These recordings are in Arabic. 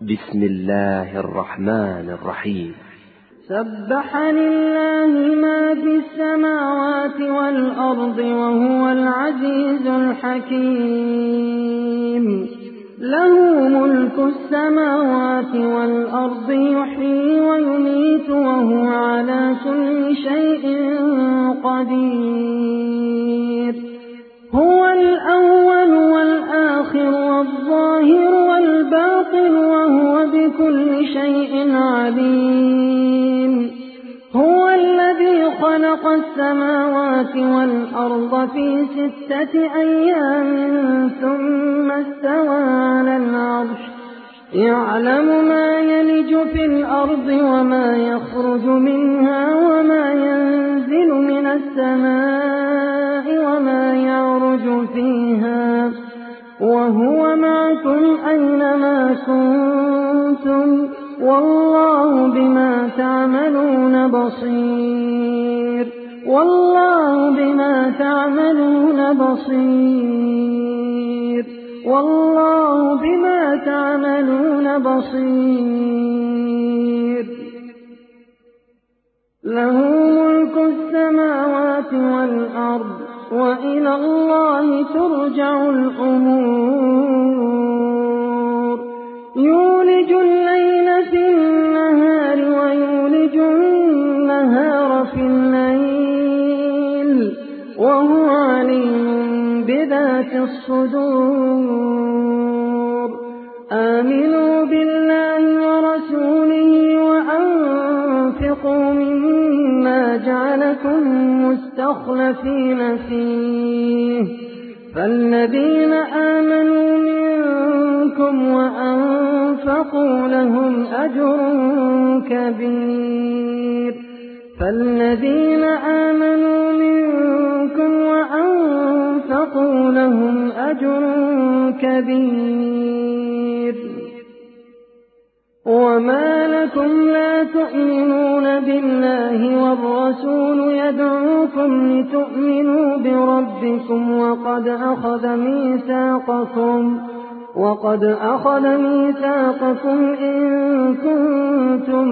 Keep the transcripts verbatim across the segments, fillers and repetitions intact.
بسم الله الرحمن الرحيم. سبح لله ما في السماوات والأرض وهو العزيز الحكيم. له ملك السماوات والأرض يحيي ويميت وهو على كل شيء قدير. هو الأول والآخر والظاهر والباطن وهو بكل شيء عليم. هو الذي خلق السماوات والأرض في ستة أيام ثم استوى على العرش يعلم ما يلج في الأرض وما يخرج منها وما ينزل من السماء وما يعرج فيها وهو معكم أينما كنتم والله بما تعملون بصير. والله بما تعملون بصير. والله بما تعملون بصير. له ملك السماوات والأرض وإلى الله ترجع الأمور. يولج الليل في النهار ويولج النهار في الليل وهو عليم بذات الصدور. آمنوا بالله ورسوله وأنفقوا مما جعلكم مستخلفين فيه فالذين آمنوا منكم وأنفقوا لهم أجر كبير. فالذين آمنوا منكم وأنفقوا لهم أجر كبير. وما لكم لا تؤمنون بالله والرسول يدعوكم لتؤمنوا بربكم وقد أخذ ميثاقكم وقد أخذ ميثاقكم إن كنتم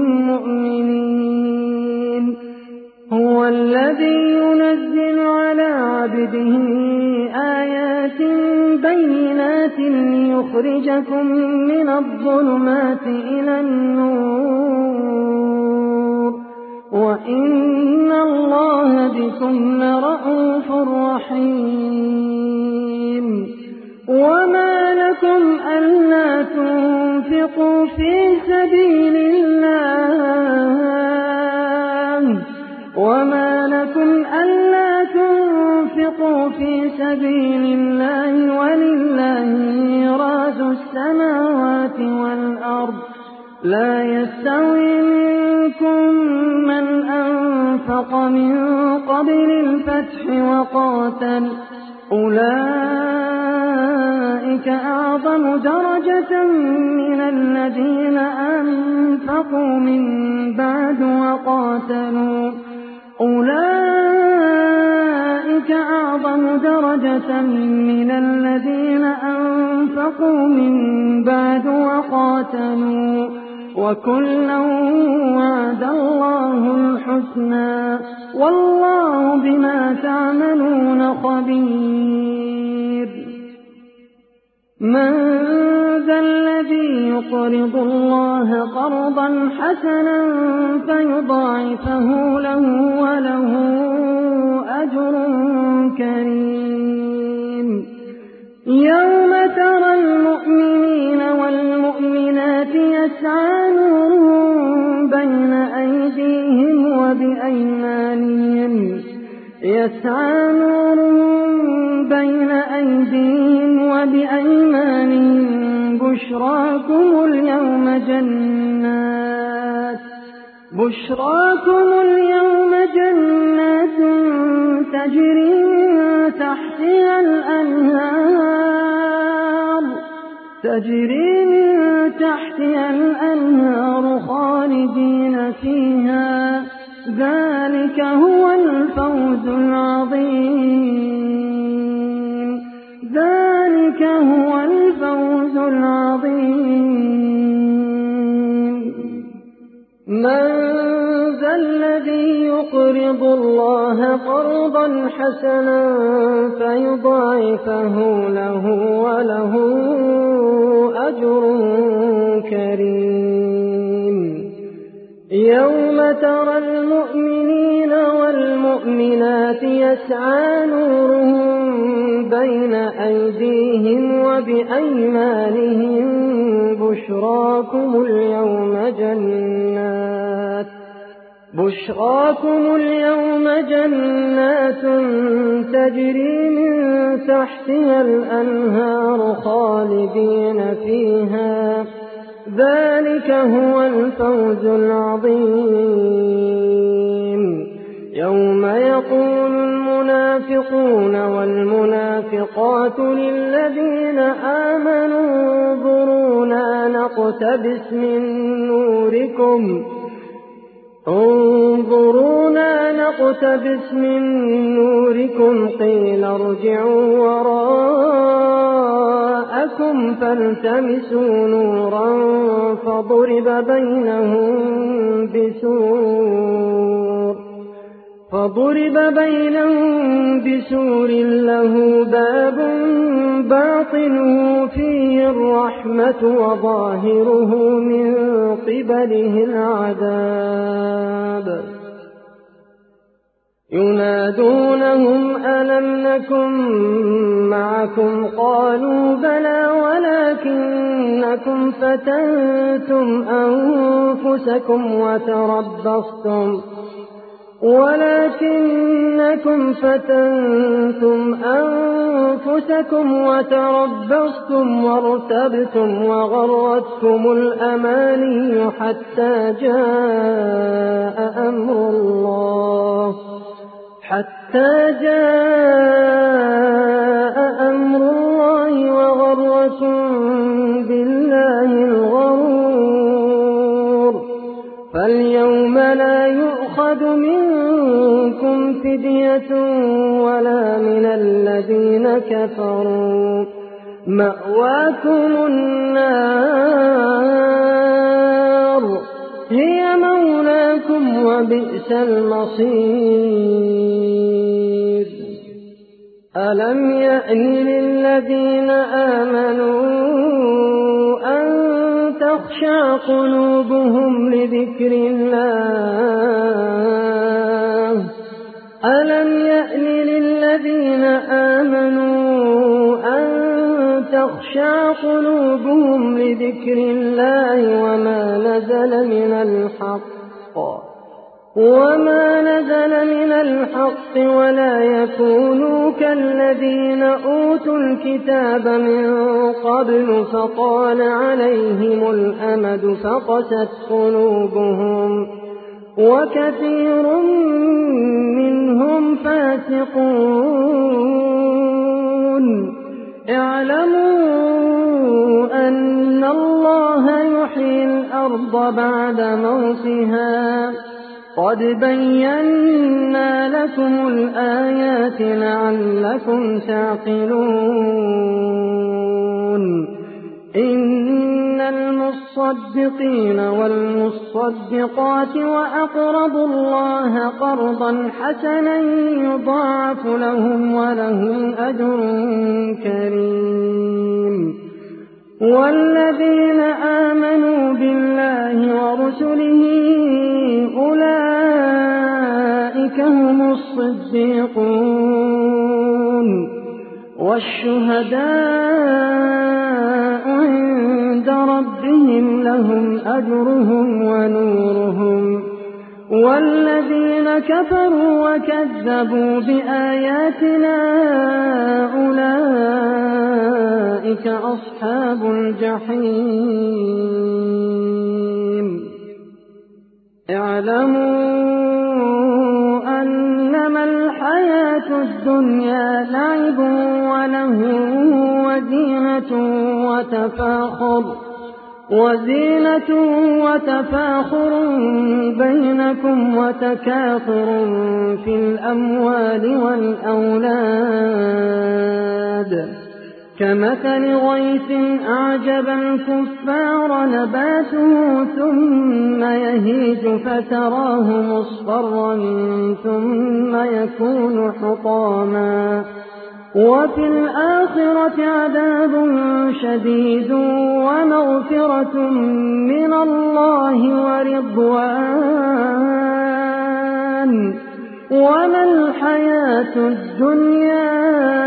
مؤمنين. هو الذي ينزل على عبده آيات بينات ليخرجكم من الظلمات إلى النور وإن الله بكم لرءوف رحيم. وما لكم ألا تنفقوا في سبيل الله وما لكم ألا تنفقوا في سبيل الله ولله ميراث السماوات والأرض. لا يستوي منكم من أنفق من قبل الفتح وقاتل أولئك أعظم درجة من الذين أنفقوا من بعد وقاتلوا أولئك أعظم درجة من الذين أنفقوا من بعد وقاتلوا وكلا وعد الله الحسنى والله بما تعملون خبير. من ذا الذي يقرض الله قرضا حسنا فيضاعفه له وله أجر كريم. يوم ترى المؤمنين والمؤمنات يسعى نورهم بين أيديهم وبأيمانهم يسعى نورهم بين أيديهم وبأيمانهم بشراكم اليوم جنات بشراكم اليوم جنات تجري من تحتها الأنهار تجري من تحتها الأنهار خالدين فيها ذلك هو الفوز العظيم. ذلك هو الفوز العظيم. من ذا الذي يقرض الله قرضا حسنا فيضاعفه له وله أجر كريم يوم ترى المؤمنين والمؤمنات يسعى نورهم بين أيديهم وبأيمانهم بشراكم اليوم جنات بشراكم اليوم جنات تجري من تحتها الأنهار خالدين فيها ذلك هو الفوز العظيم يوم يقول المنافقون والمنافقات للذين آمنوا انظرونا نقتبس من نوركم انظرونا نقتبس من نوركم قيل ارجعوا وراءكم فالتمسوا نورا فضرب بينهم بسور فضرب بينهم بسور له باب باطنه فيه الرحمة وظاهره من قبله العذاب ينادونهم ألم نكن معكم قالوا بلى ولكنكم فتنتم أنفسكم وتربصتم ولكنكم فتنتم أنفسكم وتربصتم وارتبتم وغرتكم الأماني حتى جاء أمر الله حتى جاء أمر الله وغركم بالله الغرور فاليوم لا يؤخذ منكم فدية ولا من الذين كفروا مأواكم النار هي مولاكم وبئس المصير ألم يأن للذين آمنوا أن تخشع قلوبهم لذكر الله ألم يأن للذين آمنوا أن تخشع قلوبهم لذكر الله وما نزل من الحق وما نزل من الحق ولا يكونوا كالذين أوتوا الكتاب من قبل فطال عليهم الأمد فقست قلوبهم وكثير منهم فاسقون اعلموا أن الله يحيي الأرض بعد موتها قد بينا لكم الآيات لعلكم تعقلون إن المصدقين والمصدقات وأقرضوا الله قرضا حسنا يضاعف لهم ولهم أجر كريم والذين آمنوا بالله ورسله أولئك هم الصديقون والشهداء عند ربهم لهم أجرهم ونورهم والذين كفروا وكذبوا بآياتنا أولئك أصحاب الجحيم اعلموا أنما الحياة الدنيا لعب ولهو وزينة وتفاخر وزينة وتفاخر بينكم وتكاثر في الأموال والأولاد كمثل غيث أعجب الكفار نباته ثم يهيج فتراه مصفرا ثم يكون حطاما وفي الآخرة عذاب شديد ومغفرة من الله ورضوان وما الحياة الدنيا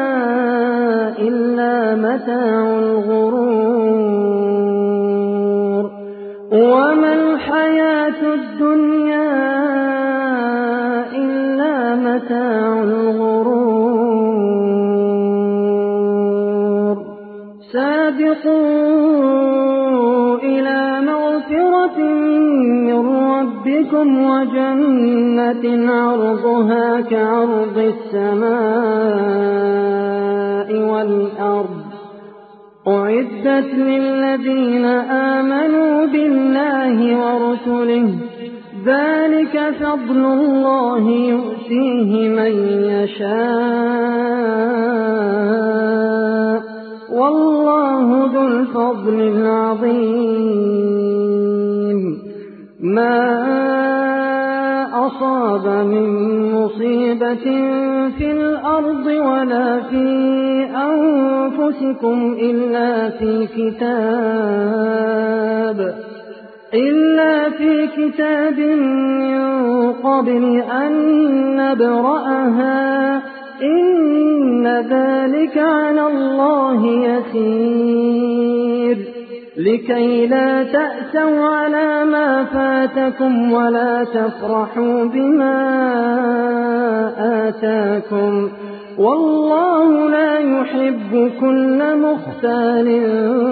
إلا متاع الغرور وما الحياة الدنيا إلا متاع الغرور سابقوا إلى مغفرة من ربكم وجنة عرضها كعرض السماء والأرض أعدت للذين آمنوا بالله ورسله ذلك فضل الله يؤتيه من يشاء والله ذو الفضل العظيم ما أصاب من مصيبة في الأرض ولا في أنفسكم إلا في كتاب إلا في كتاب من قبل أن نبرأها إن ذلك على الله يسير لكي لا تأسوا على ما فاتكم ولا تفرحوا بما آتاكم والله لا يحب كل مختال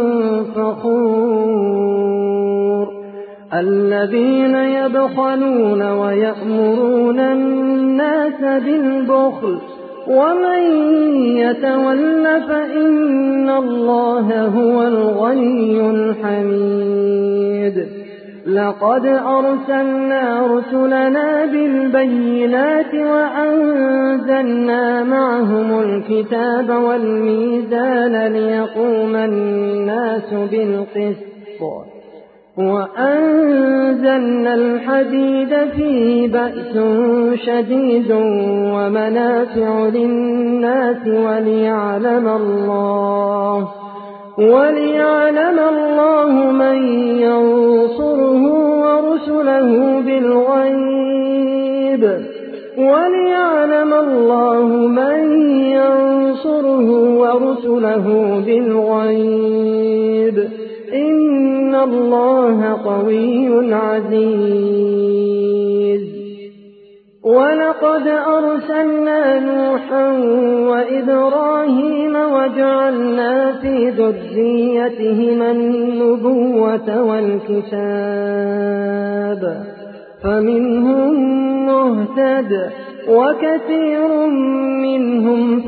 فخور الذين يبخلون ويأمرون الناس بالبخل ومن يتول فإن الله هو الغني الحميد لقد أرسلنا رسلنا بالبينات وأنزلنا معهم الكتاب والميزان ليقوم الناس بالقسط وأنزلنا الحديد فيه بأس شديد ومنافع للناس وليعلم الله وليعلم الله من ينصره ورسله بالغيب وليعلم الله من ينصره ورسله بالغيب إن الله قوي عزيز ولقد أرسلنا نوحا وإبراهيم وجعلنا في ذريتهما النبوة والكتاب فمنهم مهتد وكثير منهم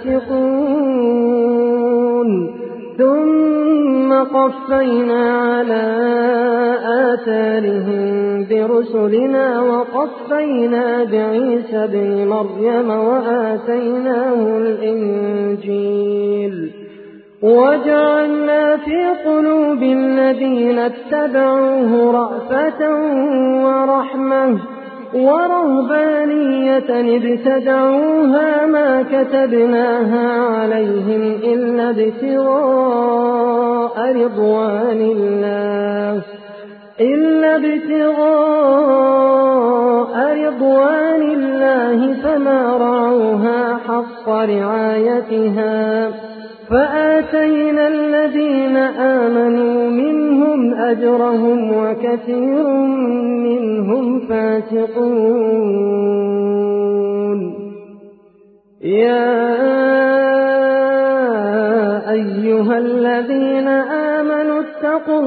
فاسقون ثم قفينا على آثارهم برسلنا وقفينا بعيسى ابن مريم وآتيناه الإنجيل وجعلنا في قلوب الذين اتبعوه رأفة ورحمة ورهبانية ابتدعوها ما كتبناها عليهم إلا ابتغاء رضوان الله إلا ابتغاء رضوان الله فما رعوها حق رعايتها فآتينا الذين آمنوا منهم أجرهم وكثير منهم فاسقون يا أيها الذين آمنوا اتقوا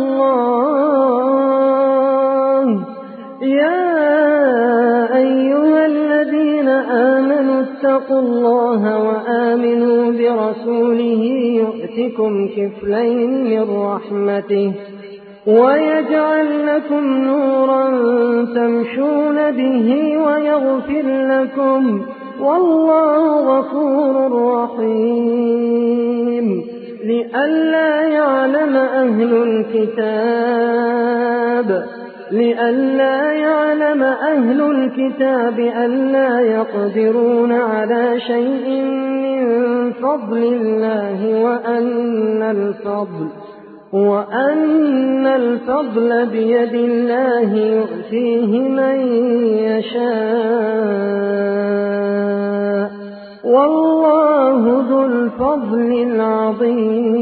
الله يا أيها الذين آمنوا اتقوا الله وآمنوا برسوله يؤتكم كفلين من رحمته ويجعل لكم نورا تمشون به ويغفر لكم والله غفور رحيم لئلا يعلم أهل الكتاب لئلا يعلم أهل الكتاب ألا يقدرون على شيء من فضل الله وأن الفضل وأن الفضل بيد الله يؤتيه من يشاء والله ذو الفضل العظيم.